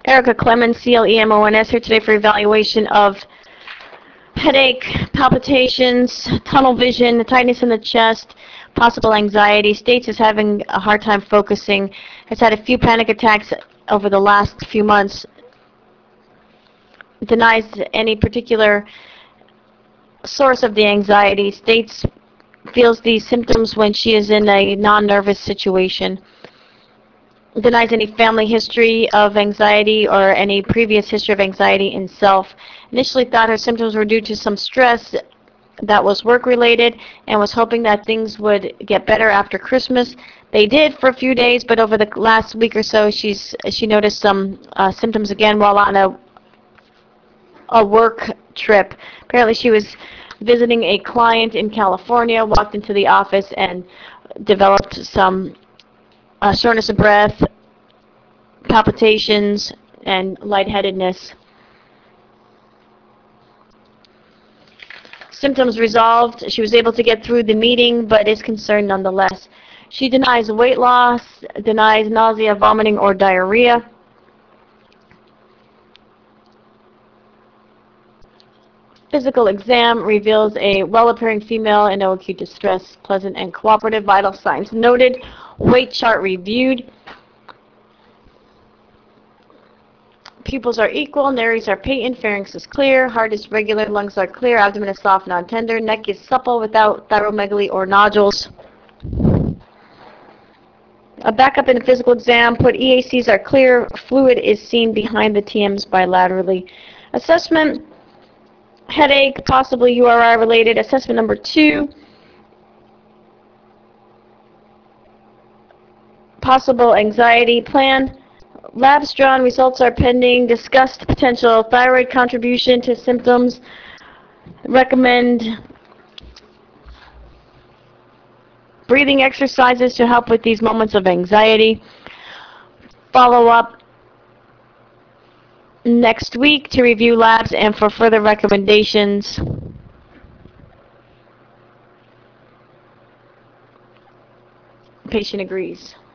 Erica Clemens, CLEMONS, here today for evaluation of headache, palpitations, tunnel vision, tightness in the chest, possible anxiety. States is having a hard time focusing, has had a few panic attacks over the last few months, denies any particular source of the anxiety. States feels these symptoms when she is in a non-nervous situation. Denies any family history of anxiety or any previous history of anxiety in self. Initially thought her symptoms were due to some stress that was work-related and was hoping that things would get better after Christmas. They did for a few days, but over the last week or so, she noticed some symptoms again while on a work trip. Apparently, she was visiting a client in California, walked into the office, and developed some shortness of breath, palpitations, and lightheadedness. Symptoms resolved. She was able to get through the meeting, but is concerned nonetheless. She denies weight loss, denies nausea, vomiting, or diarrhea. Physical exam reveals a well-appearing female in no acute distress, pleasant and cooperative. Vital signs noted. Weight chart reviewed. Pupils are equal, nares are patent, pharynx is clear, heart is regular, lungs are clear, abdomen is soft, non-tender, neck is supple without thyromegaly or nodules. A backup in the physical exam, put EACs are clear, fluid is seen behind the TMs bilaterally. Assessment, headache, possibly URI related. Assessment number 2, possible anxiety plan. Labs drawn, results are pending. Discussed potential thyroid contribution to symptoms. Recommend breathing exercises to help with these moments of anxiety. Follow up next week to review labs and for further recommendations. Patient agrees.